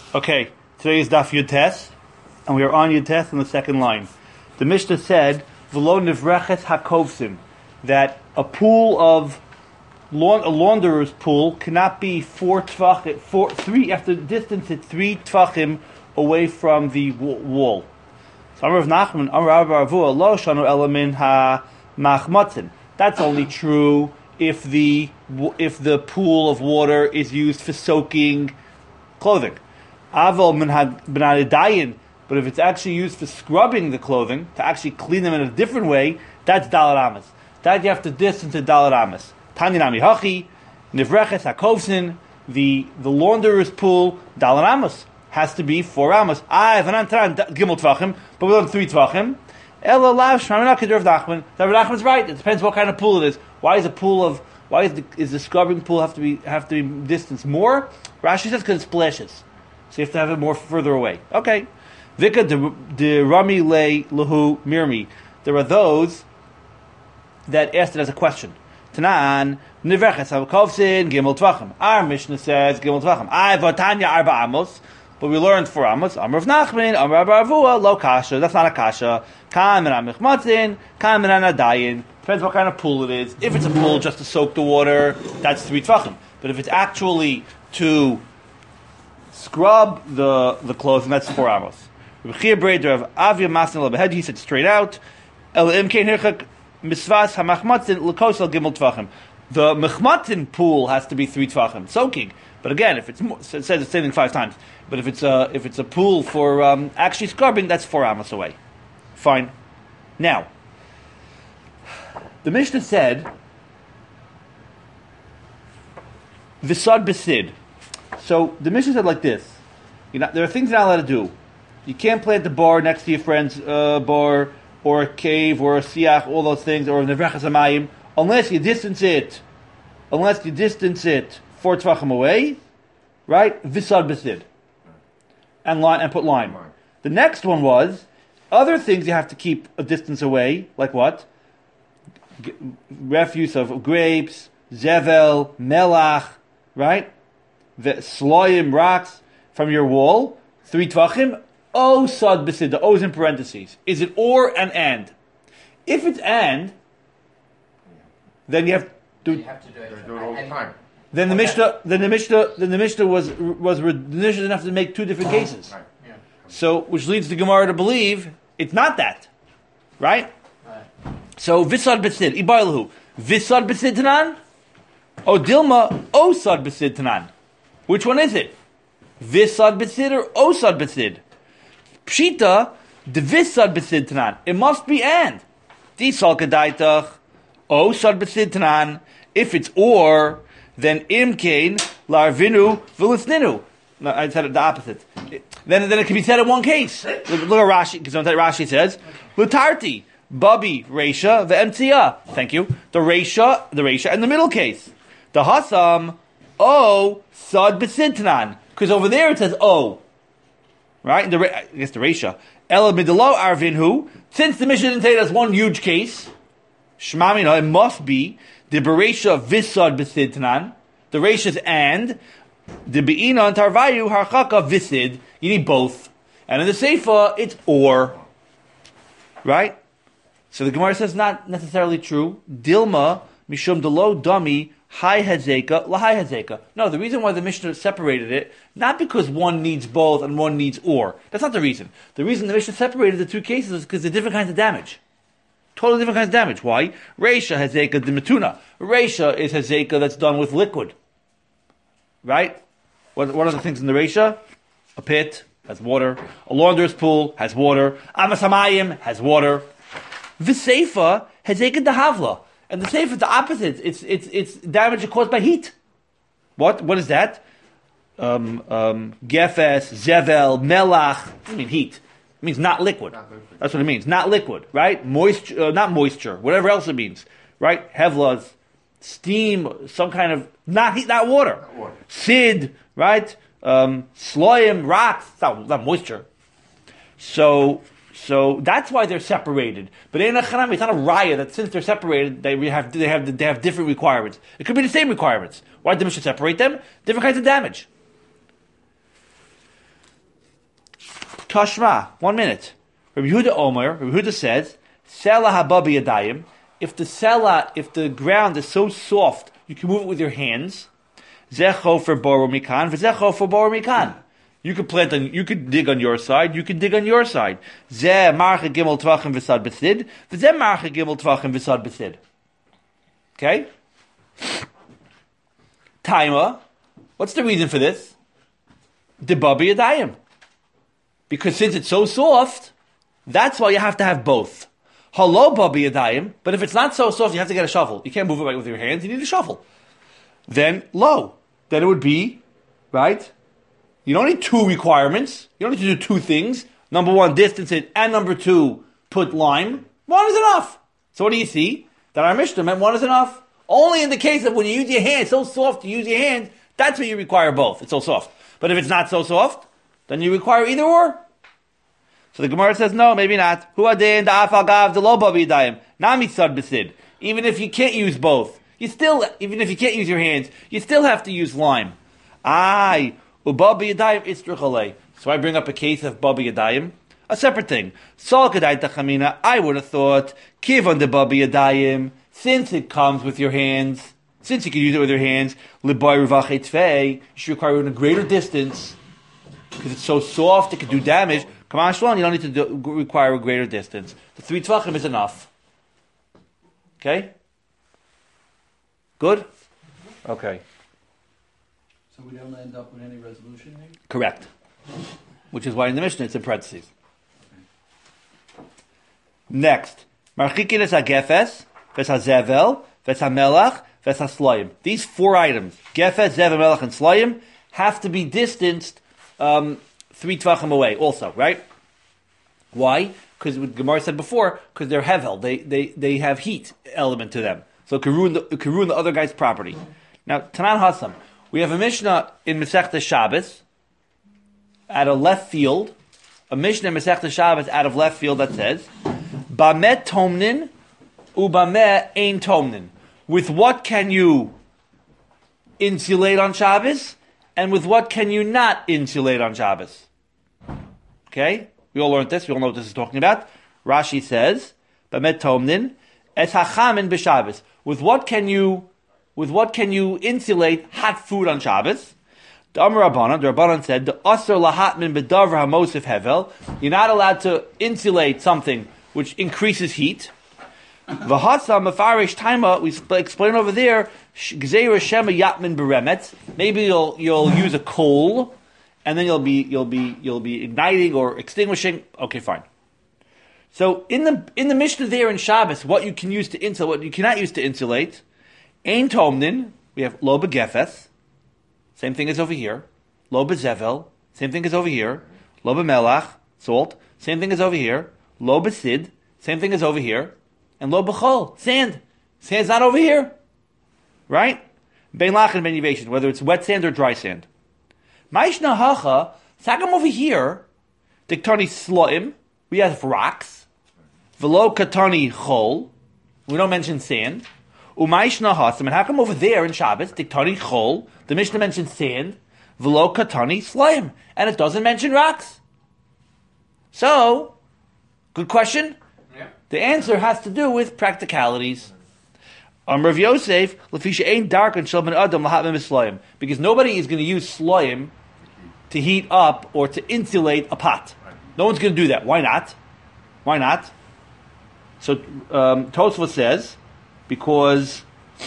Okay, today is Daf Yud Tes, and we are on Yud Tes in the second line. The Mishnah said, "V'lo nivreches hakovsim," that a pool of a launderer's pool cannot be three after distance it 3 tvachim away from the wall. So Amar Rav Nachman, Amar Rabba Avua, lo shanu elamin ha machmatzin. That's only true if the pool of water is used for soaking clothing. Aval benadidayin, but if it's actually used for scrubbing the clothing, to actually clean them in a different way, that's dalad amas. That you have to distance to dalad amas. Taninami hachi, nivreches hakovsin, the launderer's pool, dalad amas, has to be 4 amas. Vanantran gimel tvachim, but we learn 3 tvachim. Ela lav shmamina k'der Rav Nachman. Rav Nachman's right. It depends what kind of pool it is. Why is the scrubbing pool have to be distanced more? Rashi says because it splashes. So you have to have it more further away. Okay. Vika de Rami le lahu mirmi. There are those that asked it as a question. Tanan nivreches hakovsin gimel tvachim. Our Mishnah says gimel tvachim. Vatanya arba amos. But we learned 4 amos. Amar Rav Nachman, Amar Rabba Avua, lo kasha. That's not a kasha. Kan min amichmatzin, kan min anadayin. Depends what kind of pool it is. If it's a pool just to soak the water, that's 3 tvachim. But if it's actually to scrub the clothing, that's 4 amos. He said straight out, the mechmatzin pool has to be 3 tvachim, soaking. But again, if it's more, it says the same thing 5 times. But if it's a pool for actually scrubbing, that's 4 amos away. Fine. Now, the Mishnah said, Visad Besid. So the Mishnah said like this: there are things you're not allowed to do. You can't plant the bar next to your friend's bar, or a cave, or a siach, all those things, or nevrechas hamayim, unless you distance it 4 tvachim away, right? Visad Besid, and put lime. The next one was other things you have to keep a distance away, like what? Refuse of grapes, zevel, melach, right? The sloyim, rocks from your wall, 3 tvachim. O sad besid. The O is in parentheses. Is it or and? If it's and, then you have to. You have to do it all the time. Then the Mishnah didn't have to make 2 different cases. Right. Yeah. So, which leads the Gemara to believe it's not that, right? So visad besid ibaylahu visad besid tanan, o dilma osad besid tanan. Which one is it? Visad besid or osad besid? Pshita the visad besid tanan. It must be and. Disal kadaitach osad besid tanan. If it's or, then imkain larvinu v'lisninu. No, I said it the opposite. Then it can be said in one case. Look at Rashi, because Rashi says, Lutarti, Babi, Reisha, the Emtia. Thank you. The Reisha, and the middle case. The Hasam, O, Sad Besintnan. Because over there it says O. Right? I guess the Reisha. Ela Midalo Arvinhu. Since the Mishnah didn't say that's one huge case, Shmamina, it must be the Bereisha Visad Besintnan. The Reisha's and the Be'ina and Tarvayu Harchaka Visid. You need both. And in the Seifa, it's or. Right? So the Gemara says not necessarily true. Dilma, Mishum Delo Dami, Hai Hazeka, Lahai Hazeka. No, the reason why the Mishnah separated it, not because one needs both and one needs or. That's not the reason. The reason the Mishnah separated the 2 cases is because they're different kinds of damage. Totally different kinds of damage. Why? Reisha Hazeka Dimatuna. Reisha is Hazeka that's done with liquid. Right? What are the things in the Reisha? A pit has water. A launderer's pool has water. Amas Hamayim has water. The Seifa has Eked Havla. And the Seifa is the opposite. It's damage caused by heat. What is that? Gefes, Zevel, Melach. I mean heat. It means not liquid. That's what it means. Not liquid, right? Moisture, not moisture. Whatever else it means. Right? Hevlas, steam, some kind of, not heat, not water. Sid, right? Sloyim, rocks, it's not moisture. So that's why they're separated. But in a chanami, it's not a raya that since they're separated, they have different requirements. It could be the same requirements. Why did the Mishnah separate them? Different kinds of damage. Kashma. 1 minute. Rabbi Yehuda Omer. Rabbi Yehuda says, Sela hababi yadayim. If the ground is so soft, you can move it with your hands. Zecho for boro mikan, v'zecho for boro mikan. You could dig on your side, you can dig on your side. Zeh marche gimel tvachim v'sad b'sid, v'zeh marche gimel tvachim v'sad b'sid. Okay? Taima. What's the reason for this? Debabi yadayim. Because since it's so soft, that's why you have to have both. Halo babi yadayim, but if it's not so soft, you have to get a shovel. You can't move it with your hands, you need a shovel. Then lo. Then it would be, right? You don't need two requirements. You don't need to do two things. Number one, distance it, and number two, put lime. One is enough. So what do you see? That our Mishnah meant one is enough. Only in the case of when you use your hand, it's so soft to use your hand, that's where you require both. It's so soft. But if it's not so soft, then you require either or. So the Gemara says, no, maybe not. Even if you can't use both, even if you can't use your hands, you still have to use lime. So I bring up a case of Babi Yadayim, a separate thing. I would have thought, Kivon de Babi Yadayim, since it comes with your hands, since you can use it with your hands, you should require it in a greater distance, because it's so soft, it could do damage. Come on, Shalom, you don't need to require a greater distance. The 3 tvachim is enough. Okay? Good? Okay. So we don't end up with any resolution here? Correct. Which is why in the Mishnah it's in parentheses. Okay. Next. Marchikin es ha-gefes, ves ha-zevel, ves ha-melach, ves ha-slayim. These 4 items, gefes, zevel, melach, and slayim, have to be distanced 3 tvachim away also, right? Why? Because what Gemara said before, because they're hevel, they have heat element to them. So it can ruin the other guy's property. Now, Tanan Hassam, we have a Mishnah in Masechta Shabbos out of left field, a Mishnah in Masechta Shabbos out of left field that says, Bamet tomnin ubameh ein tomnin. With what can you insulate on Shabbos, and with what can you not insulate on Shabbos? Okay? We all learned this. We all know what this is talking about. Rashi says, Bamet tomnin es hachamin b'Shabbos. With what can you insulate hot food on Shabbos? The Rabbanan said, the Asr lahatmin b'davar hamosif hevel. You're not allowed to insulate something which increases heat. V'hasa mefarish taima, we explain over there, gzeira shema yatmin beremet. Maybe you'll use a coal, and then you'll be igniting or extinguishing. Okay, fine. So in the Mishnah there in Shabbos, what you can use to insulate, what you cannot use to insulate, ein tomnin, we have lo begefes, same thing as over here. Lo bezevel, same thing as over here. Lo bemelach, salt, same thing as over here. Lo besid, same thing as over here. And lo bechol, sand. Sand's not over here. Right? Ben lach and ben yivation, whether it's wet sand or dry sand. Ma'ishna hacha, sagam over here, diktani sloim, we have rocks. V'lo katani chol, we don't mention sand. U'ma'ishna hasim, and how come over there in Shabbos, diktani chol, the Mishnah mentions sand, v'lo katani sloim, and it doesn't mention rocks. So, good question. Yeah. The answer has to do with practicalities. Rav Yosef, lefisha ain't dark and shel ben adam lahatmim sloim, because nobody is going to use sloim to heat up or to insulate a pot. No one's going to do that. Why not? Why not? So Tosfos says, because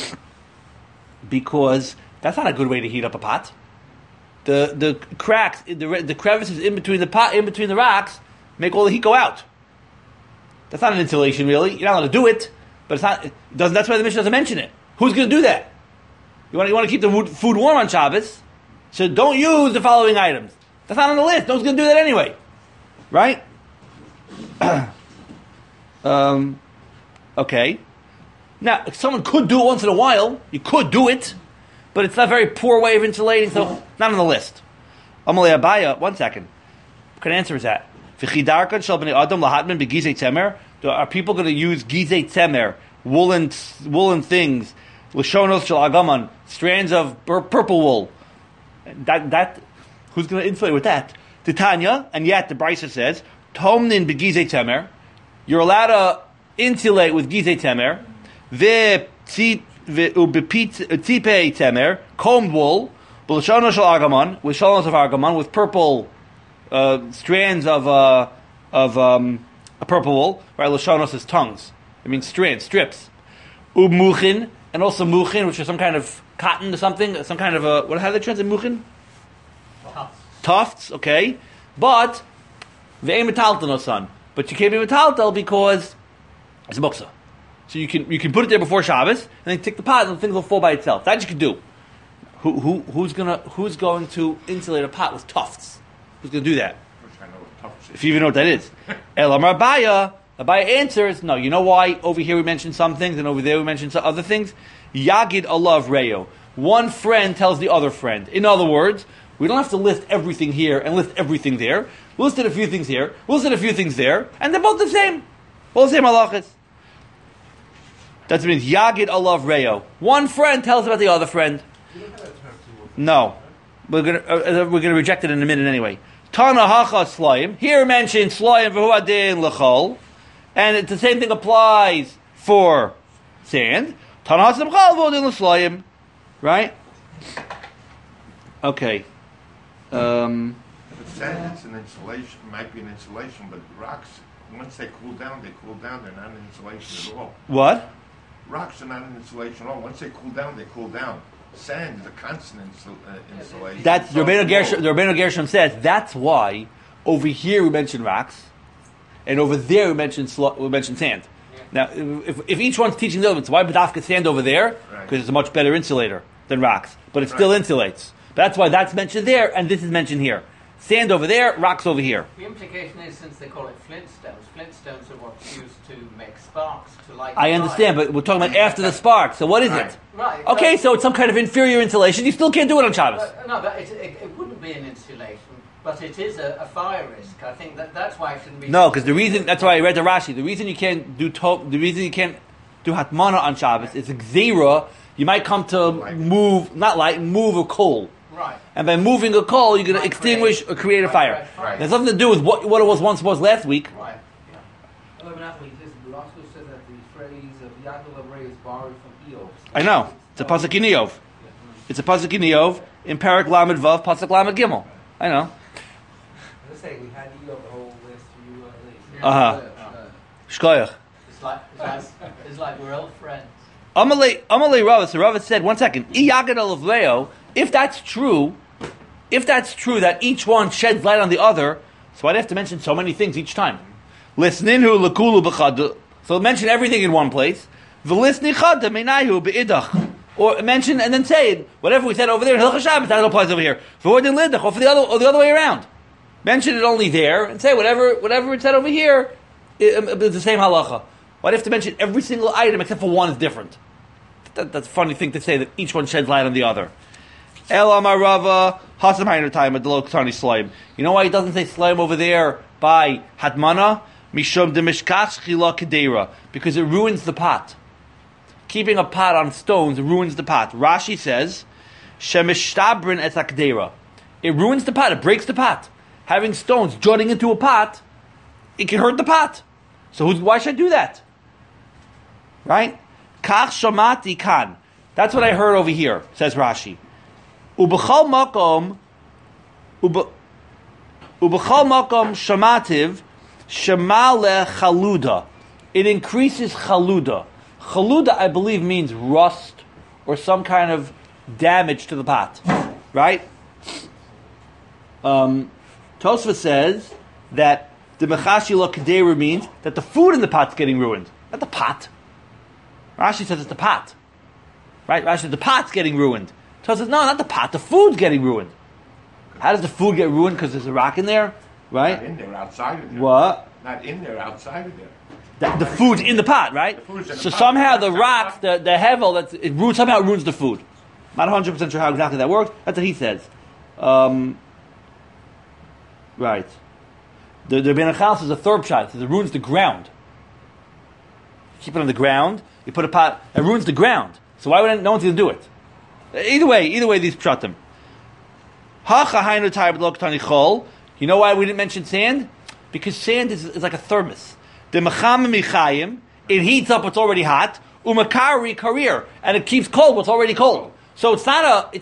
that's not a good way to heat up a pot. The cracks, the crevices in between the pot, in between the rocks, make all the heat go out. That's not an insulation, really. You're not allowed to do it, but it's not. It doesn't. That's why the Mishnah doesn't mention it. Who's going to do that? You want to keep the food warm on Shabbos, so don't use the following items. That's not on the list. No one's going to do that anyway, right? Okay. Now, if someone could do it once in a while, you could do it, but it's not a very poor way of insulating, so not on the list. Amalei Abaya, 1 second. What kind of answer is that? Are people going to use gizei tzemer, woolen things, l'shonos shel agaman, strands of purple wool? That who's going to insulate with that? Titania, and yet the Brisa says, Tomnin begizei temer, you're allowed to insulate with gizei temer, tipe temer, combed wool, b'lashono shel argamon, with shalonos of argamon, with purple strands of a purple wool, right? Lashonos is tongues. It means strands, strips. Muchin, and also muchin, which is some kind of cotton or something, some kind of how do they translate muchin? Tufts, okay. But ve'em metaltal no son. But you can't be metaltal because it's a muksa. So you can put it there before Shabbos and then take the pot and the thing will fall by itself. That you can do. Who's going to insulate a pot with tufts? Who's going to do that? I know what tufts is. If you even know what that is. Elamar Abaya answers, no, you know why over here we mentioned some things and over there we mentioned some other things? Yagid alav reyo. One friend tells the other friend. In other words, we don't have to list everything here and list everything there. We'll list a few things here, we'll list a few things there, and they're both the same. Both the same halachas. That means Yagid alav reyo. One friend tells about the other friend. No. We're gonna reject it in a minute anyway. Tana hacha slayim. Here mentioned slayim v'hu adin l'chol. And the same thing applies for sand. Tana hasim chal v'hu adin l'slayim. Right? Okay. But sand, it's an insulation, might be an insulation, but rocks, once they cool down, they're not an insulation at all. What? Rocks are not an insulation at all. Once they cool down, they cool down. Sand is a constant insulation. That's the Rabbeinu Gershom says that's why over here we mention rocks, and over there we mention sand. Now, if each one's teaching the other, it's why B'dafka sand over there because it's a much better insulator than rocks, but it still insulates. But that's why that's mentioned there, and this is mentioned here. Sand over there, rocks over here. The implication is, since they call it flintstones are what's used to make sparks to light. I understand, but we're talking about after the spark. So what is it? Right. Okay, so it's some kind of inferior insulation. You still can't do it on Shabbos. No, but it wouldn't be an insulation, but it is a fire risk. I think that's why it shouldn't be. No, because the reason that's why I read the Rashi. The reason you can't do hatmana on Shabbos is a gzeira. You might come to move a coal. Right. And by moving a coal, you're going to extinguish or create a fire. Right. It has nothing to do with what it was once was last week. Right. The also says that the phrase of Yagid alav reyo is borrowed from Eov. I know. It's a pasuk in Eov. It's a pasuk in Eov in Parak Lamed Vav, pasuk Lamed Gimel. I know. Let's say we had Eov the whole last few days. Shkoyach. It's like we're old friends. Amalei Rava. So Rava said, 1 second. Yagid alav reyo. If that's true that each one sheds light on the other, so I'd have to mention so many things each time. Lisninhu lekulu b'chad. So mention everything in one place. V'lisni chada meinayhu be'idach. Or mention and then say it. Whatever we said over there in Hilchos Shabbos, that applies over here. V'ordin lidach, or the other way around. Mention it only there and say whatever it said over here is the same halacha. Why do you have to mention every single item except for one is different? That's a funny thing to say that each one sheds light on the other. Elamar Rava Hasam Hainer time at the Lokatani Slaim. You know why he doesn't say Slaim over there by Hatmana? Mishum de Mishkash Chila Kedera. Because it ruins the pot. Keeping a pot on stones ruins the pot. Rashi says, Shemishtabrin et Kedera. It ruins the pot, it breaks the pot. Having stones jutting into a pot, it can hurt the pot. So why should I do that? Right? Kach Shamati Kan. That's what I heard over here, says Rashi. Ubechal makom shamativ shemale chaluda. It increases chaluda. Chaluda, I believe, means rust or some kind of damage to the pot. Right? Tosfos says that the mechashi lo kedera means that the food in the pot's getting ruined, not the pot. Rashi says it's the pot. Right? Rashi says the pot's getting ruined. So it says, no, not the pot, the food's getting ruined. How does the food get ruined? Because there's a rock in there? Right? Not in there, outside of there. What? Not in there, outside of there. The food's in the pot, right? So somehow the rocks, the hevel, somehow it ruins the food. Not 100% sure how exactly that works. That's what he says. Right. The Rebbeinu Chal says a third shot. It says it ruins the ground. Keep it on the ground. You put a pot, it ruins the ground. So why would no one's going to do it? Either way, these pshatim. You You know why we didn't mention sand? Because sand is like a thermos. The mecham michayim, it heats up what's already hot. Umakari karir, and it keeps cold what's already cold. So it's not a.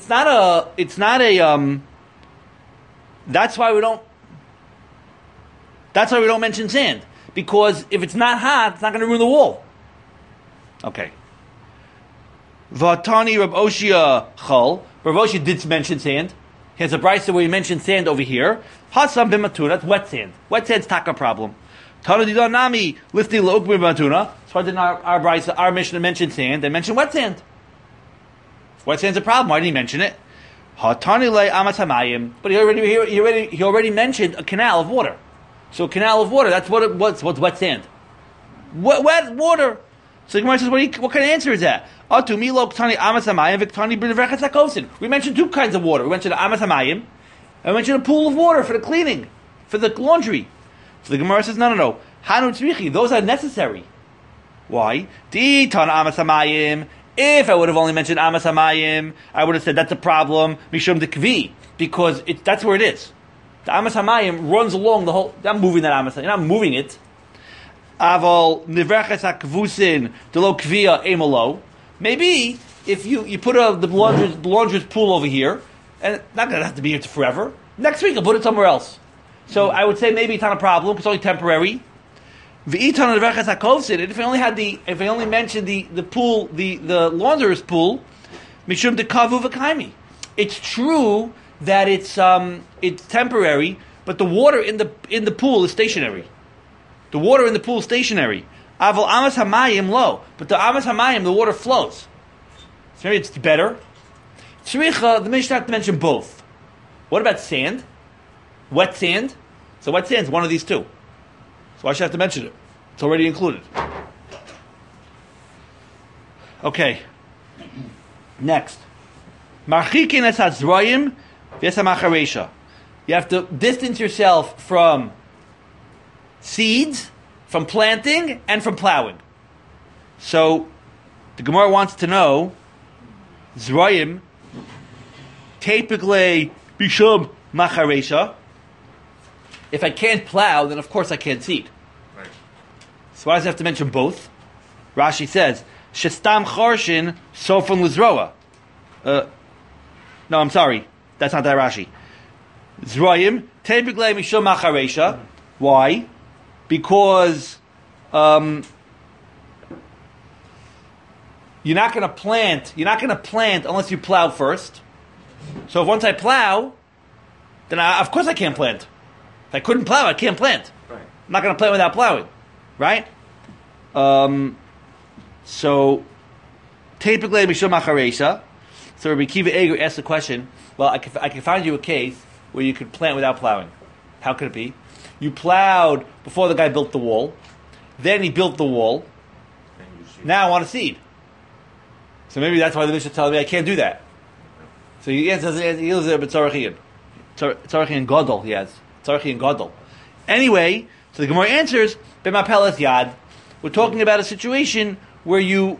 That's why we don't. That's why we don't mention sand, because if it's not hot, it's not going to ruin the wall. Okay. Vatani Rab Oshia Chol. Rab Oshia did mention sand. He has a brisa where he mentioned sand over here. Hasam b'matuna, that's wet sand. Wet sand's taka problem. Tana didon nami lifti l'ok b'matuna. So why didn't our brisa, our Mishnah mention sand? They mentioned wet sand. Wet sand's a problem. Why didn't he mention it? Hatani le amas hamayim. But he already mentioned a canal of water. So a canal of water, that's what's wet sand. Wet water. So the Gemara says, what kind of answer is that? We mentioned two kinds of water. We mentioned amas hamayim, and we mentioned a pool of water for the cleaning, for the laundry. So the Gemara says, no. Hanu tzrichi, those are necessary. Why? If I would have only mentioned amas hamayim, I would have said that's a problem, mishum dekvi, because that's where it is. The amas hamayim runs along the whole. I'm moving that amas. You're not moving it. Aval nivreches hakvusin delo kvia emalo. Maybe if you put the laundry's pool over here, and it's not going to have to be here forever. Next week I'll put it somewhere else. So I would say maybe it's not a problem. It's only temporary. V'itan nivreches hakovsin. If I only mentioned the pool, the launderer's pool, mishum dekavu v'kaimi. It's true that it's temporary, but the water in the pool is stationary. The water in the pool is stationary. Aval amas hamayim lo, but the amas hamayim, the water flows. So maybe it's better. Tzricha, the Mishnah have to mention both. What about sand? Wet sand? So wet sand is one of these two. So why should I have to mention it? It's already included. Okay. Next. Marchikin es hazroyim v'esamacharesha. You have to distance yourself from seeds, from planting, and from plowing. So, the Gemara wants to know, Zroyim, typically, Bishum Macharesha. If I can't plow, then of course I can't seed. Right. So why does it have to mention both? Rashi says, Shestam Chorshin Sofon Lizroa. No, I'm sorry. That's not that Rashi. Zroyim, typically Bishum Macharesha. Why? Because you're not going to plant unless you plow first. So if once I plow, then of course I can't plant. If I couldn't plow, I can't plant. Right. I'm not going to plant without plowing, right? So typically mishum macharesha. So Rabbi Kiva Eger asked the question. Well, I can find you a case where you could plant without plowing. How could it be? You plowed before the guy built the wall. Then he built the wall. Now I want to seed. So maybe that's why the Mishnah tells me I can't do that. So he lives there, but Tzarachian. Tzarachian Gadol, he has. Tzarachian Gadol. Anyway, so the Gemara answers, B'mapelas yad. We're talking about a situation where you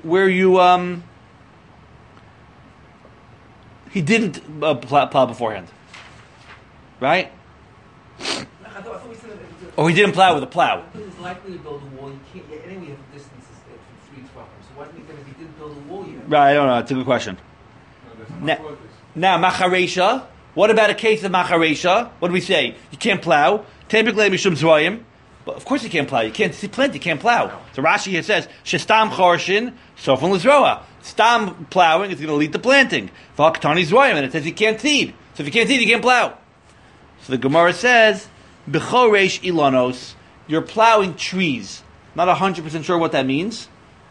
he didn't plow beforehand. Right? I thought we said that Or he didn't plow with a plow. it's likely to build a wall. You can't. Yeah, anyway, you have distances from 3 to 12. So why didn't he if he didn't build a wall yet? Right, I don't know. It's a good question. Now, macharesha. What about a case of macharesha? What do we say? You can't plow. Typically, mishum zvoyim. But of course you can't plow. You can't plant. You can't plow. So Rashi here says, Shestam chorshin, sofon lizroa. Stam plowing is going to lead to planting. V'haktani zvoyim. And it says you can't seed. So if you can't seed, you can't plow. So the Gemara says, B'choresh ilanos. You're plowing trees. Not 100% sure what that means.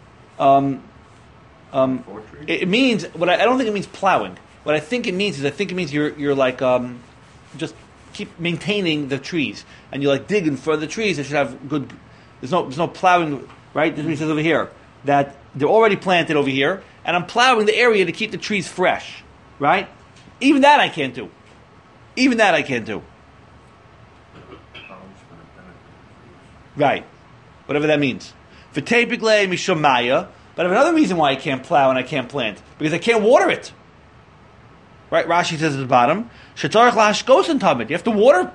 It means I don't think it means plowing. What I think it means is you're like just keep maintaining the trees, and you like digging for the trees that should have good. There's no plowing, right? This is what it says over here that they're already planted over here, and I'm plowing the area to keep the trees fresh, right? Even that I can't do. Right, whatever that means. V'tepigle mishomaya. But I have another reason why I can't plow and I can't plant, because I can't water it. Right? Rashi says at the bottom, shetzarich lahashkos and tamid. You have to water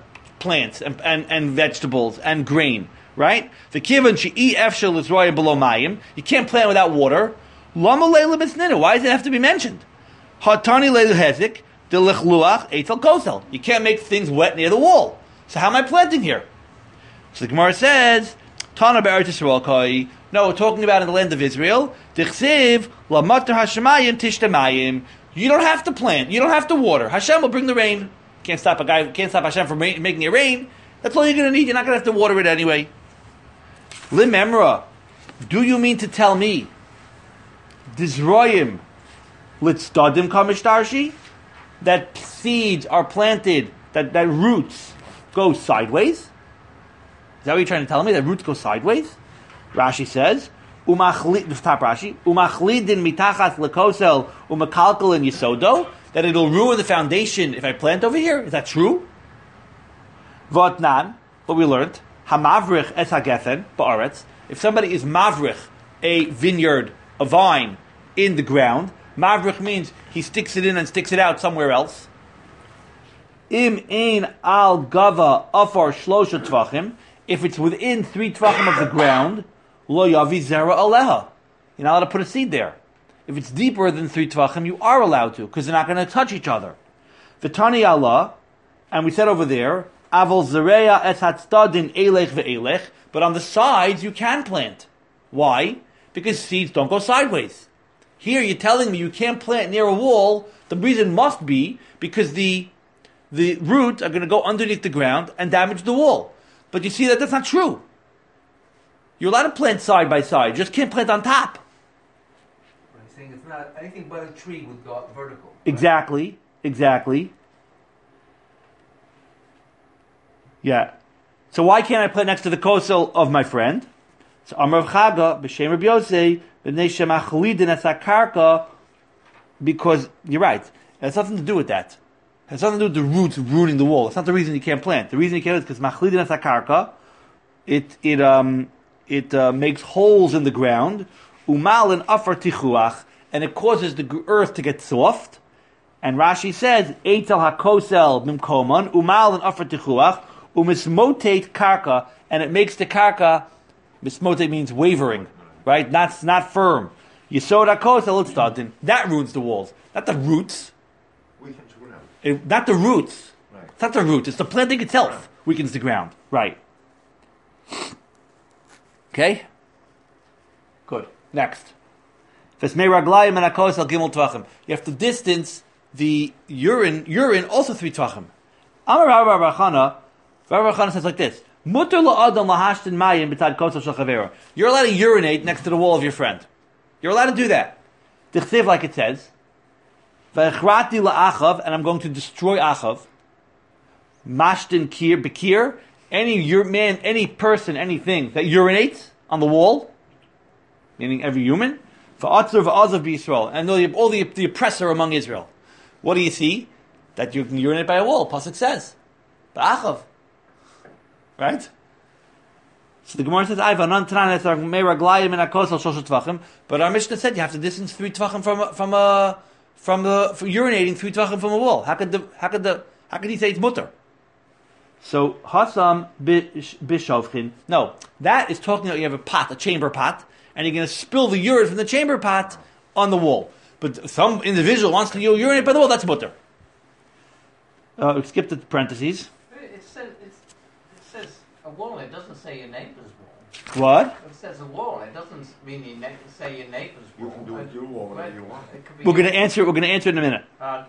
plants and vegetables and grain, right? The kivan she'i efshel is roya below mayim. You can't plant without water. Lama leila b'snina. Why does it have to be mentioned? Hatani leila hezik delich luach eitel kosel. You can't make things wet near the wall. So how am I planting here? So the Gemara says, Tana be'eretz Yisrael koi. No, we're talking about in the land of Israel. Dichsiv lamatar hashemayim tishtamayim. You don't have to plant. You don't have to water. Hashem will bring the rain. Can't stop Hashem from making it rain. That's all you're going to need. You're not going to have to water it anyway. Lim Emra, do you mean to tell me Dizroyim litzdadim kamishtarshi, that seeds are planted, that roots go sideways? Is that what you're trying to tell me? That roots go sideways? Rashi says, umachlidin mitachas lekosel umakalkal in yisodo, that it'll ruin the foundation if I plant over here. Is that true? Votnan, what we learned, hamavrich es hagethen ba'aretz. If somebody is mavrich, a vineyard, a vine, in the ground, mavrich means he sticks it in and sticks it out somewhere else. Im ein al gava afar shlosha tvachim. If it's within 3 tvachim of the ground, lo yavi zera aleha. You're not allowed to put a seed there. If it's deeper than 3 tvachim, you are allowed to, because they're not going to touch each other. V'tani Allah, and we said over there, avol zereya es hatzdadin elech ve'elech, but on the sides you can plant. Why? Because seeds don't go sideways. Here you're telling me you can't plant near a wall. The reason must be because the roots are going to go underneath the ground and damage the wall. But you see that's not true. You're allowed to plant side by side. You just can't plant on top. He's saying it's not anything but a tree would go vertical. Right? Exactly. Yeah. So why can't I plant next to the kosel of my friend? So Amar Chaga b'Shem Rabbi Yosei b'nei shemachlidin es hakarka, because you're right. It has nothing to do with that. It has nothing to do with the roots ruining the wall. It's not the reason you can't plant. The reason you can't is because machlidin es hakarka, it makes holes in the ground, umal and afar tichuach, and it causes the earth to get soft. And Rashi says, eitel hakosel mimkoman umal and afar tichuach umismotate karka, and it makes the karka. Mismote means wavering, right? Not firm. Yisod hakosel litzadin. That ruins the walls, not the roots. Not the roots. Right. It's not the roots. It's the planting itself weakens the ground. Right. Okay? Good. Next. You have to distance the urine also 3 tvachim. Amar Rabbi Chana says like this. You're allowed to urinate next to the wall of your friend. You're allowed to do that. Dichsiv, like it says. And I'm going to destroy Achav. Mashtin kir bekir. Any person, anything that urinates on the wall, meaning every human, v'atzur v'azav b'Yisrael, and all the oppressor among Israel. What do you see? That you can urinate by a wall. Pasuk says, Achav, right? So the Gemara says, but our Mishnah said you have to distance 3 tvachim from urinating 3 tvachim from a wall. How could he say it's mutter? So Hasam bishovchin. No, that is talking about you have a pot, a chamber pot, and you're going to spill the urine from the chamber pot on the wall. But some individual wants to urinate by the wall. That's mutter. Skip the parentheses. It says a wall. It doesn't say your neighbour's wall. What? It says a wall. It doesn't mean say your neighbour's wall. You can do it your wall whenever you want. We're going to answer. We're going to answer in a minute. Okay.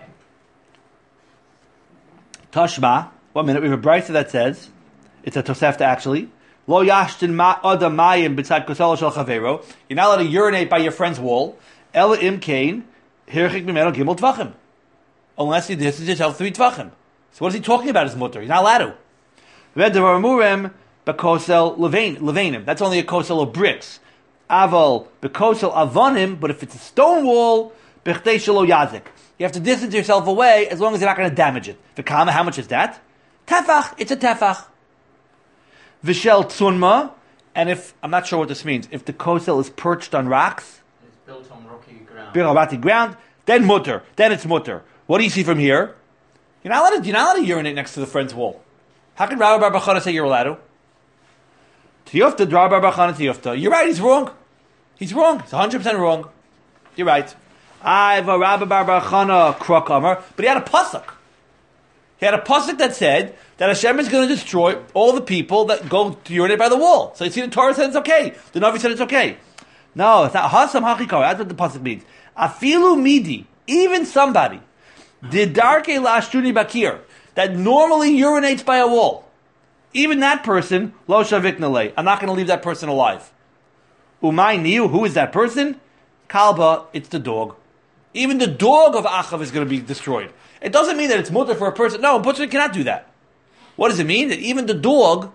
Tashma. 1 minute. We have a brayta that says it's a tosefta actually. Lo yashtin ma'ada mayim b'tzad kosel shel chavero. You're not allowed to urinate by your friend's wall. Ela im kain hirchik mimeno gimel tvachim. Unless you distance yourself 3 tvachim. So what is he talking about? His mutter. He's not allowed to. V'devar murem b'kosel levanim. That's only a kosel of bricks. Aval b'kosel avonim. But if it's a stone wall, b'chtei shelo yazik. You have to distance yourself away as long as you're not going to damage it. V'kama, how much is that? Tefach. It's a tefach. V'shel tzunma. And if, I'm not sure what this means, if the kosel is perched on rocks, it's built on rocky ground. Built on rocky ground, then mutter. Then it's mutter. What do you see from here? You're not allowed to urinate next to the friend's wall. How can Rabbi Bar Bachana say you're allowed to? Tiyufta, Rabbi Bar Bachana Tiyufta. You're right, he's wrong. He's wrong. He's 100% wrong. You're right. I've a Rabbi Bar Bachana Kruk Amar, but he had a pasuk. He had a pasuk that said that Hashem is going to destroy all the people that go to urinate by the wall. So you see, the Torah said it's okay. The Navi said it's okay. No, it's not. Hasam hachikar. That's what the pasuk means. Afilu midi, even somebody, didarke la'ashtuni bakir, that normally urinates by a wall. Even that person, lo shavik nalei. I'm not going to leave that person alive. Umay niu, who is that person? Kalba, it's the dog. Even the dog of Achav is going to be destroyed. It doesn't mean that it's mutter for a person. No, a person cannot do that. What does it mean? That even the dog,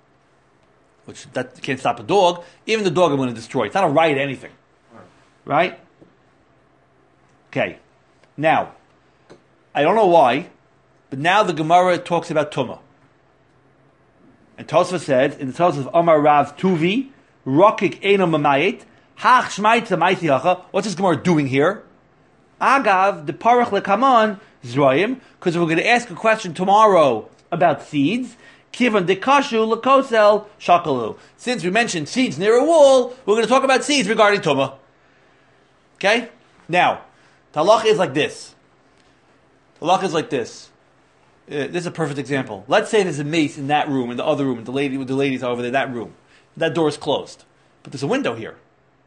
which that can't stop a dog, even the dog I'm going to destroy. It's not a right anything. Right? Okay. Now, I don't know why, but now the Gemara talks about Tumah. And Tosfos said, in the Tosfos of Amar Rav Tuvi, Rokik Eino Mamayit, Hach Shmaitza Maiti Hacha. What's this Gemara doing here? Agav, the Parach Lekaman, Zroyim, because we're going to ask a question tomorrow about seeds. Kivan Dekashu Lakosel Shakalu. Since we mentioned seeds near a wall, we're going to talk about seeds regarding Tumah. Okay? Now, the halacha is like this. The halacha is like this. This is a perfect example. Let's say there's a mace in that room, in the other room, and the ladies are over there, that room. That door is closed. But there's a window here.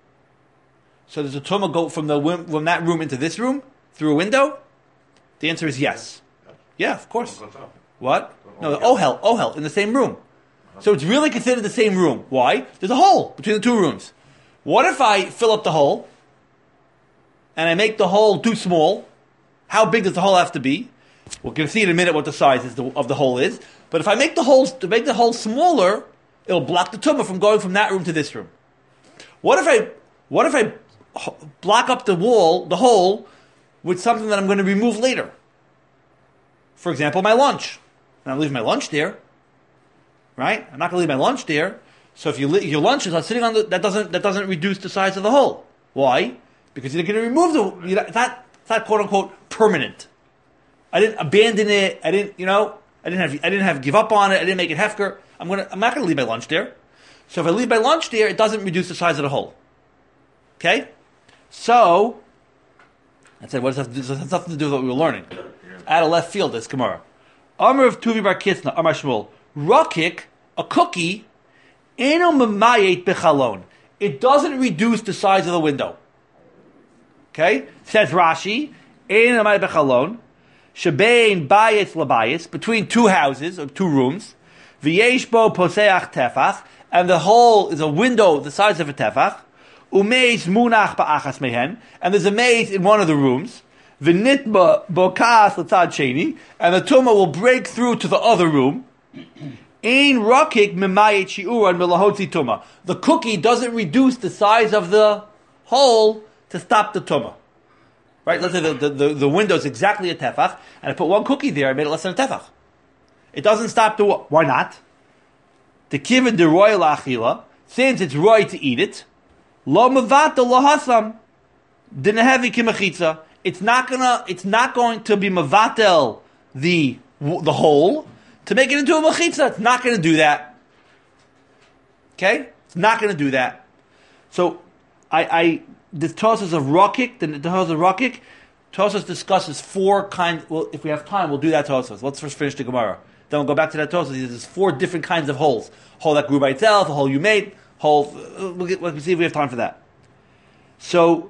So does the Tumah go from that room into this room through a window? The answer is yes. Yeah, of course. What? No, the ohel, in the same room. So it's really considered the same room. Why? There's a hole between the two rooms. What if I fill up the hole and I make the hole too small? How big does the hole have to be? We're going to see in a minute what the size of the hole is. But if I make the hole smaller, it'll block the tumah from going from that room to this room. What if I block up the hole, with something that I'm going to remove later? For example, my lunch. And I'm leaving my lunch there, right? I'm not going to leave my lunch there. So if your lunch is sitting on that doesn't reduce the size of the hole. Why? Because you're going to remove it's not quote unquote permanent. I didn't abandon it. I didn't have give up on it. I didn't make it hefker. I'm not going to leave my lunch there. So if I leave my lunch there, it doesn't reduce the size of the hole. Okay? So, I said, what does that have to do? It has nothing to do with what we were learning. Out of left field, this Gemara. Amr of Tuvi Bar Kisna, Amar Shmuel. Rakik, a cookie, eno mamayet bechalon. It doesn't reduce the size of the window. Okay? Says Rashi, eno mamayet bechalon, shebein bayis labayis, between two houses, or two rooms, v'yesh bo poseach tefach, and the hole is a window the size of a tefach, umeis munach ba'achas mehen, and there's a maze in one of the rooms, v'nitba bokas l'tzad sheni, and the tumah will break through to the other room. Ein rakik mimayet shi'uran milahotzi tumah. The cookie doesn't reduce the size of the hole to stop the tumah. Right? Let's say the window is exactly a tefach, and I put one cookie there, I made it less than a tefach. It doesn't stop the why not? The kiven de royal achila, since it's roy to eat it, lo mavata lo hasam, dinehevi kimachitza. It's not going to be mavatel the hole to make it into a machitza. It's not going to do that. Okay? It's not going to do that. So, the Tosfos of Rakik, Tosfos discusses four kinds. Well, if we have time, we'll do that Tosfos. Let's first finish the Gemara. Then we'll go back to that Tosfos. There's four different kinds of holes: hole that grew by itself, a hole you made, hole. We'll see if we have time for that. So,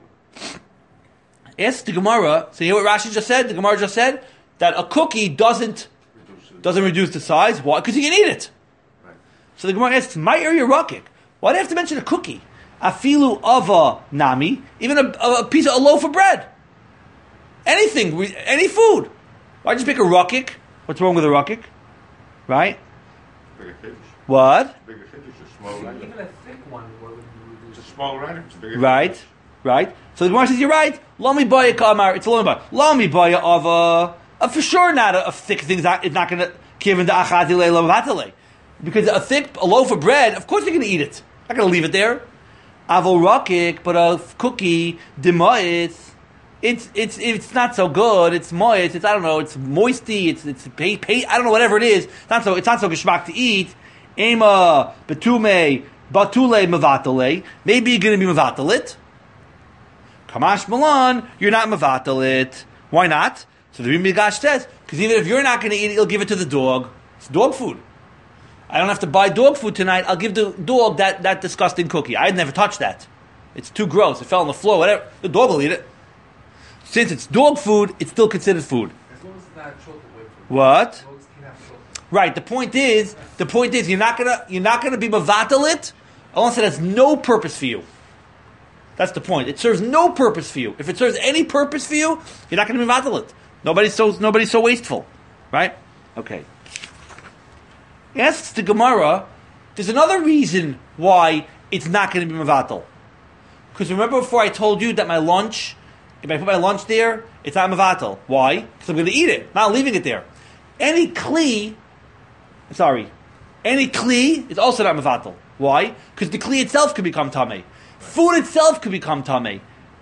ask the Gemara. So you hear what Rashi just said? The Gemara just said that a cookie doesn't reduce the size. Why? Because you can eat it. Right. So the Gemara asks, "My area Rakik. Why do you have to mention a cookie? Afilu ava nami, even a piece of a loaf of bread. Anything, any food. Why just make a Rakik? What's wrong with a Rakik? Right? Bigger fish. What? Bigger fish, a small rider. Even a thick one, what would you reduce? It's a small rider. It's a bigger Right. fish. Right. So the Gemara says you're right. Lami baya kamar. It's a lami baya. Lami baya of for sure not a thick thing. It's not going to give into achadile lavatale, because a loaf of bread. Of course you're going to eat it. Not going to leave it there. Avol rakik, but a cookie dema'it it's not so good. It's moist. It's I don't know. It's moisty. It's I don't know, whatever it is. It's not so geschmack to eat. Ema betume batule mevatale. Maybe you're going to be mevatalit. Kamash Milan, you're not mevatalit. Why not? So the Rim Gash says, because even if you're not going to eat it, you'll give it to the dog. It's dog food. I don't have to buy dog food tonight. I'll give the dog that disgusting cookie. I'd never touch that. It's too gross. It fell on the floor. Whatever. The dog will eat it. Since it's dog food, it's still considered food. As long as it's not chocolate wafer. What? Dogs can have chocolate. Right. The point is, you're not gonna be mavatalit unless it has no purpose for you. That's the point. It serves no purpose for you. If it serves any purpose for you, you're not gonna be mavatalit. Nobody's so wasteful, right? Okay. Asks the Gemara. There's another reason why it's not going to be mavatal. Because remember before I told you that my lunch, if I put my lunch there, it's not mavatal. Why? Because I'm going to eat it, not leaving it there. Any kli is also not mavatal. Why? Because the kli itself could become tamei. Food itself could become tamei.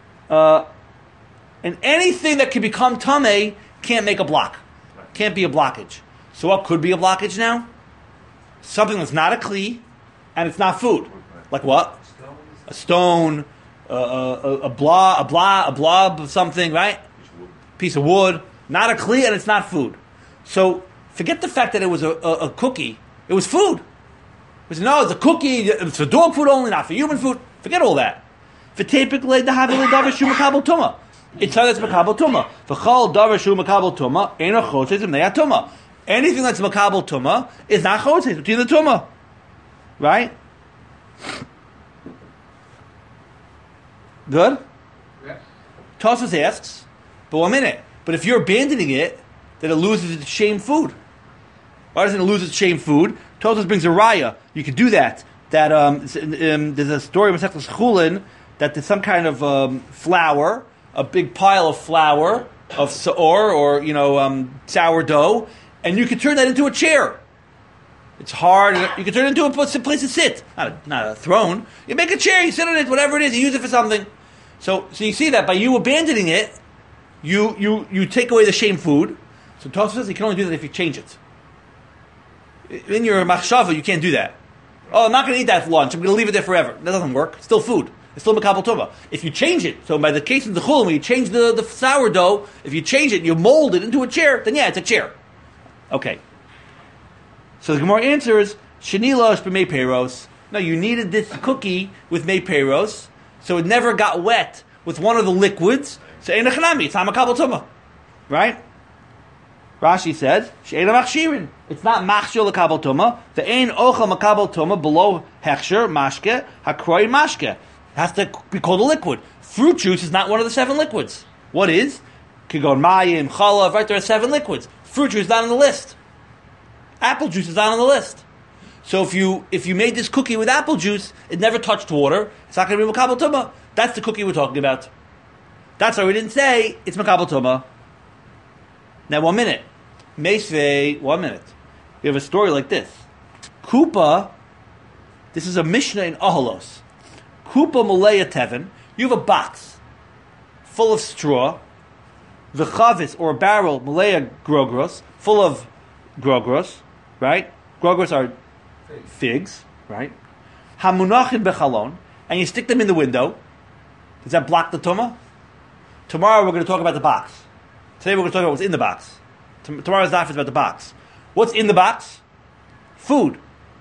And anything that can become tamei can't make a block. Can't be a blockage. So what could be a blockage now? Something that's not a kli, and it's not food. Like what? A stone, a blob of something, right? Piece of wood. Not a kli, and it's not food. So forget the fact that it was a cookie. It was food. It's a cookie. It's for dog food only, not for human food. Forget all that. It's how that's makabel tuma. V'chol davar shu makabel tuma eno chotzes imnei tuma. Anything that's makabel tuma is not chotzes between the tuma, right? Good. Yeah. Tosfos asks, but 1 minute. But if you're abandoning it, then it loses its shame food. Why doesn't it lose its shame food? Tosfos brings a raya. You could do that. That there's a story in Masechtas Chulin that there's some kind of flour, a big pile of flour of saor or sourdough, and you can turn that into a chair. It's hard. You can turn it into a place to sit, not a throne. You make a chair, you sit on it, whatever it is, you use it for something. So you see that by you abandoning it, you take away the shame food. So Tosfos says you can only do that if you change it. In your machshava, you can't do that. Oh, I'm not going to eat that lunch. I'm going to leave it there forever. That doesn't work. It's still food. It's still makabel tuma. If you change it, so by the case of the chulin, when you change the sourdough, if you change it, you mold it into a chair, then yeah, it's a chair. Okay. So the Gemara answers, Shenilosh b'mei peiros. No, you needed this cookie with mei peiros, so it never got wet with one of the liquids. So ein echanami, it's not makabel tuma. Right? Rashi says, She'ena machshirin. It's not machshir l'kabel tuma. The ein ochel makabel tuma below hechsher, mashke, hakroi mashke. It has to be called a liquid. Fruit juice is not one of the 7 liquids. What is? Kigon mayim, chalav, right? There are 7 liquids. Fruit juice is not on the list. Apple juice is not on the list. So if you made this cookie with apple juice, it never touched water, it's not going to be makabel tuma. That's the cookie we're talking about. That's why we didn't say it's makabel tuma. Now 1 minute. Meisvei, 1 minute. We have a story like this. Kupa, this is a Mishnah in Ahalos. Kupa Maleya Tevin, you have a box full of straw, the chavis or a barrel Maleya Grogros, full of Grogros, right? Grogros are figs, right? Hamunachin bechalon, and you stick them in the window. Does that block the tuma? Tomorrow we're going to talk about the box. Today we're going to talk about what's in the box. Tomorrow's daf is about the box. What's in the box? Food.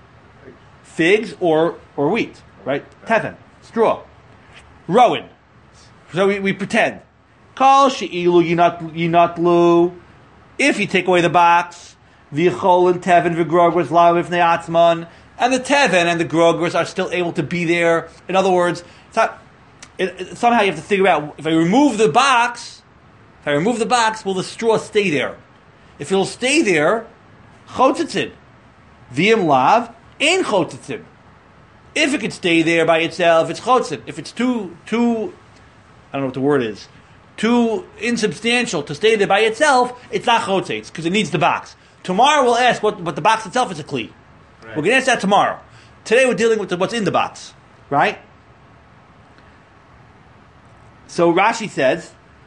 Figs or wheat, right? Tevin, straw. Rowan. So we pretend. Kal she'ilu yinatlu. If you take away the box, v'chol and tevin v'grogros la'u ifnei atzman, and the tevin and the grogros are still able to be there. In other words, somehow you have to figure out, if I remove the box, will the straw stay there? If it'll stay there, chotzitzin. V'im lav, ein chotzitzin. If it could stay there by itself, it's chotzit. If it's too, I don't know what the word is, too insubstantial to stay there by itself, it's not chotzit, because it needs the box. Tomorrow we'll ask what the box itself is a kli. Right. We're going to ask that tomorrow. Today we're dealing with what's in the box, right? So Rashi says,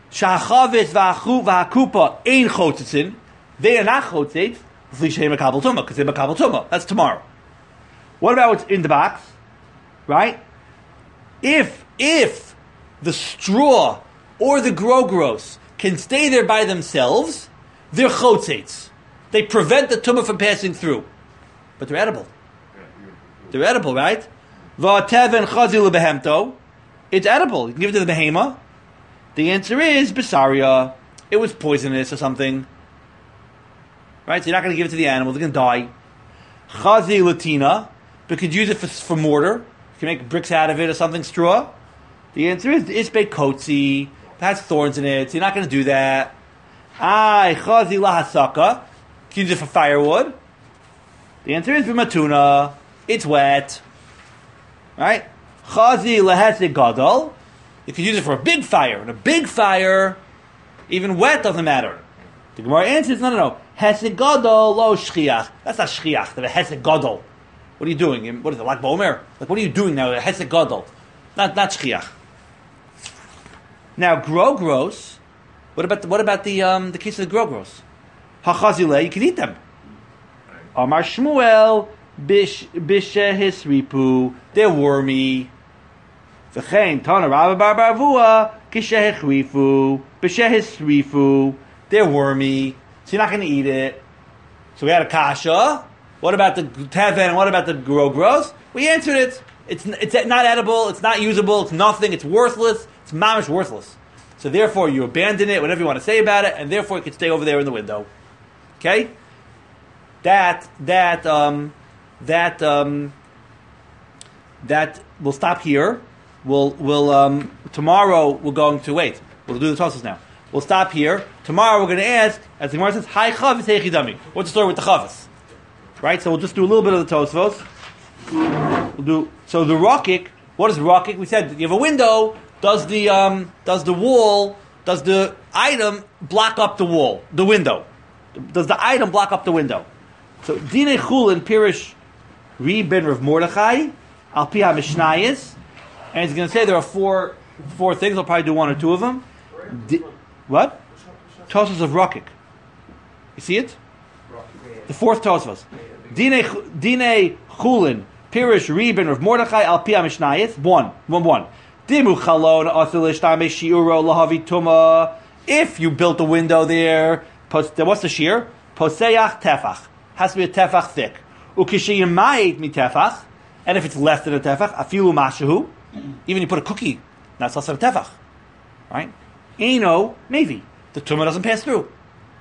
Shachavis v'hakupa ein chotzitzin. They are not chotzitz. V'lishem makabel tumah because they're makabel tumah. That's tomorrow. What about what's in the box? Right? If the straw or the grogros can stay there by themselves, they're chotzitz. They prevent the tumah from passing through. But they're edible. They're edible, right? V'ateven chazil behemto. It's edible. You can give it to the behema. The answer is Besaria. It was poisonous or something. Right? So you're not going to give it to the animal. They're going to die. Chazi latina. But you could use it for mortar. You can make bricks out of it or something, straw. The answer is Isbe kotzi. It has thorns in it. So you're not going to do that. Chazi lahasaka. You can use it for firewood. The answer is B'matuna. It's wet. Right? Chazi lahesed gadol. You can use it for a big fire. And a big fire, even wet doesn't matter. The Gemara answers, no. Hesed gadol lo shchiach. That's not shchiach. That's hesed gadol. What are you doing? What is it, like Bomer? Like, what are you doing now? Hesed gadol. Not shchiach. Now, grogros. What about the case of the grogros? Hachazile, you can eat them. Amar Shmuel bishehis ripu. They're wormy. V'chein tana Rabba bar Barvua kishehechrifu b'shehis rifu. They're wormy, so you're not going to eat it. So we had a kasha. What about the teven? What about the grogros? We answered it. It's not edible. It's not usable. It's nothing. It's worthless. It's mamish worthless. So therefore, you abandon it. Whatever you want to say about it, and therefore it can stay over there in the window. Okay. That we'll stop here. We'll tomorrow we're going to wait. We'll do the Tosfos now. We'll stop here. Tomorrow we're going to ask, as the Gemara says, "Hi chavis heichidami." What's the story with the chavis? Right. So we'll just do a little bit of the Tosfos. So the rakik. What is rakik? We said you have a window. Does the item block up the wall, the window? Does the item block up the window? So Dine Chulin Pirish Ri ben Rav Mordechai Al Pi HaMishnayis, and he's going to say there are four things. I'll probably do one or two of them. What? Tosfos of Rakik. You see it? The fourth Tosfos. Dine Chulin Pirish Ri ben Rav Mordechai Al Pi HaMishnayis. One. Dimu Chalon Asil Ishtame Shiuro Lahavi Tuma. If you built a window there, what's the shear? Poseach Tefach. Has to be a tefach thick. Ukishiyamait mi tefach, and if it's less than a tefach, afilu mashahu, even you put a cookie, that's also a tefach, right? Eno maybe the tumah doesn't pass through.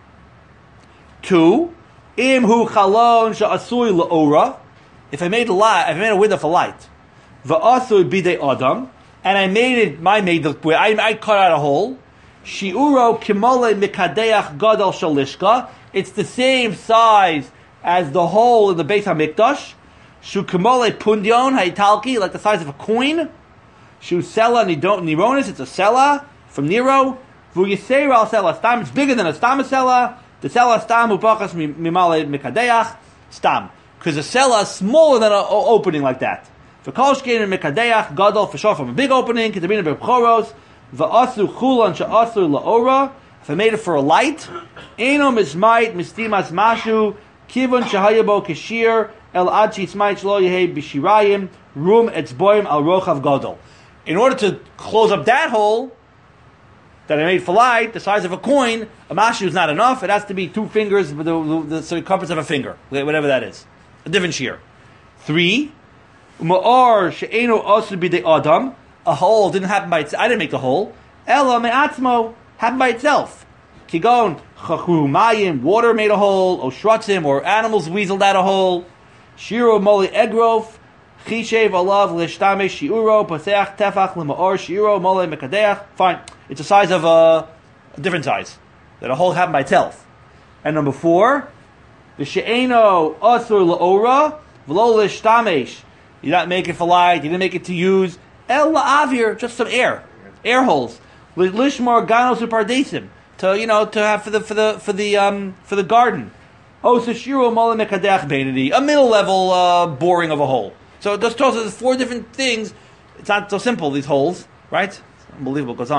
2, imhu chalon sha'asui la'ora. If I made a window for light, va'asui bidei adam, and I cut out a hole. Shiuro kimole mikadeach gadol shalishka. It's the same size as the hole in the Beit HaMikdash. Shu kimole pundion haitalki, like the size of a coin. Shu sela nironis, it's a sela from Nero. V'yiseir al sela stam, it's bigger than a stam sela. The sela stam upachas mimale mikadeach stam, because a sela is smaller than an opening like that. For kolshkein and mikadeach gadol for sure from a big opening. Kitabina b'choros v'asu chulan she'asu la'ora. If I made it for a light, eno mismait mistimas mashu kivon shehayabo kashir el adchi smait shlo yehei b'shirayim rum etzboim al rochav gadol. In order to close up that hole that I made for light, the size of a coin, a mashu is not enough. It has to be 2 fingers, the circumference of a finger, whatever that is. A different shear. 3, ma'or she'eno asu b'dei adam. A hole didn't happen by itself. I didn't make the hole. Ela me'atzmo, happened by itself. Kigon chachru mayim, water made a hole. Oshratzim, or animals weaseled out a hole. Shiro moli egrof. Chishev alav l'shtame shiuro paseach tefach l'ma'or shiro moli mekadeach. Fine. It's a size of a different size. That a hole happened by itself. And number 4, the she'eno asur la'ora v'lo l'shtamesh. You didn't make it for light. You didn't make it to use. El la'avir, just some air holes. Lishmar ganos upardesim, to have for the garden. Osashiro mola mekadeach beinadi, a middle level boring of a hole. So this tells us 4 different things. It's not so simple, these holes, right? It's unbelievable. It goes on.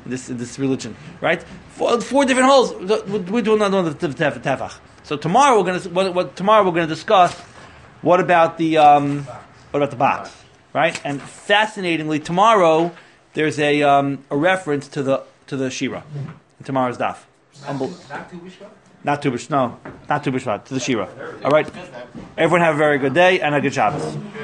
this religion, right? Four different holes. We're doing another one of the tefach. So tomorrow we're going to discuss what about the box, right? And fascinatingly, tomorrow there's a reference to the Shira in tomorrow's daf. Not Tu B'Shvat, to the Shira. All right, everyone have a very good day and a good Shabbos.